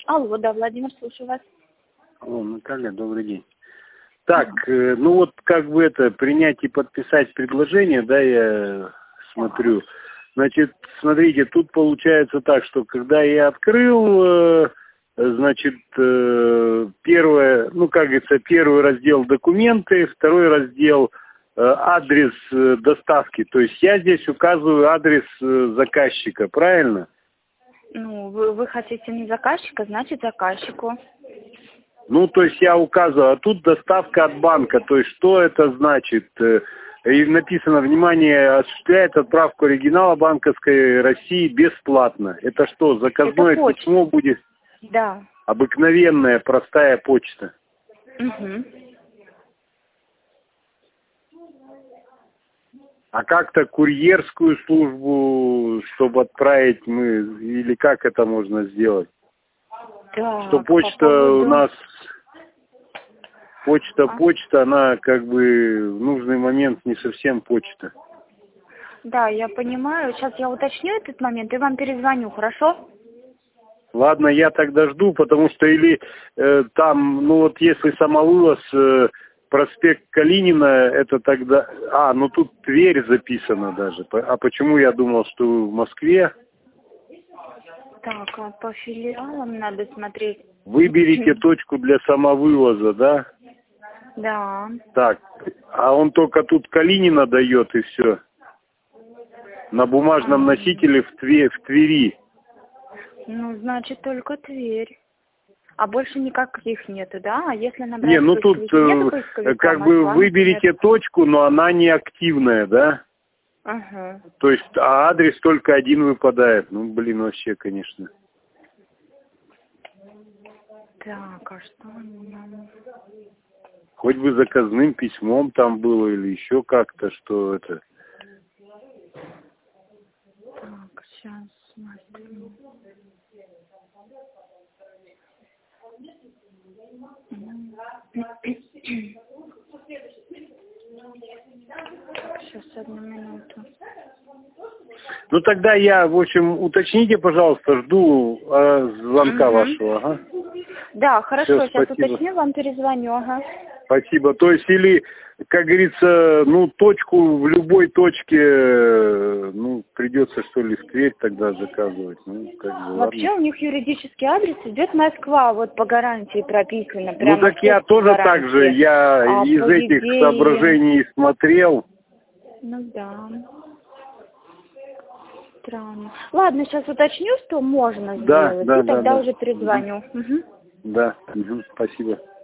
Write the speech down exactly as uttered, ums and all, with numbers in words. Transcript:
Алло, да, Владимир, слушаю вас. Алло, Наталья, добрый день. Так, э, ну вот как бы это, принять и подписать предложение, да, я смотрю. Значит, смотрите, тут получается так, что когда я открыл, э, значит, э, первое, ну, как говорится, первый раздел документы, второй раздел э, адрес э, доставки. То есть я здесь указываю адрес э, заказчика, правильно? Ну, вы, вы хотите не заказчика, значит заказчику. Ну, то есть я указываю, а тут доставка от банка. То есть что это значит? И написано, внимание, осуществляет отправку оригинала банковской России бесплатно. Это что, заказное Это письмо будет? Да. Обыкновенная, простая почта. Угу. А как-то курьерскую службу, чтобы отправить мы, или как это можно сделать? Так, Что почта по поводу... у нас... Почта, А? почта, она как бы в нужный момент не совсем почта. Да, я понимаю. Сейчас я уточню этот момент и вам перезвоню, хорошо? Ладно, я тогда жду, потому что или э, там, ну вот если самовывоз, э, проспект Калинина, это тогда... А, ну тут Тверь записана даже. А почему я думал, что вы в Москве? Так, а по филиалам надо смотреть. Выберите точку для самовывоза, да? Да. Так, а он только тут Калинина дает и все. На бумажном А, носителе в, Тве, в Твери. Ну, значит, только Тверь. А больше никаких нету, да? А если набрать Не, ну тут поисковик, нету э, поисковика, как бы Москва, выберите например? точку, но она не активная, да? Ага. То есть, а адрес только один выпадает. Ну, блин, вообще, конечно. Так, а что нам... Хоть бы заказным письмом там было или еще как-то, что это... Так, сейчас смотрю. Сейчас, одну минуту. Ну, тогда я, в общем, уточните, пожалуйста, жду э, звонка Угу. вашего, ага. Да, хорошо, Все, сейчас спасибо. уточню, вам перезвоню, ага. Спасибо. То есть, или, как говорится, ну, точку в любой точке, э, ну, придется, что ли, в Тверь тогда заказывать. Ну, как бы, Вообще ладно. у них юридический адрес идет Москва, вот по гарантии прописано. Прямо Ну, так я тоже так же, я а из по этих идее... соображений смотрел. Ну да. Странно. Ладно, сейчас уточню, что можно Да, сделать, да, и да, тогда да. уже перезвоню. Угу. Да, угу, спасибо.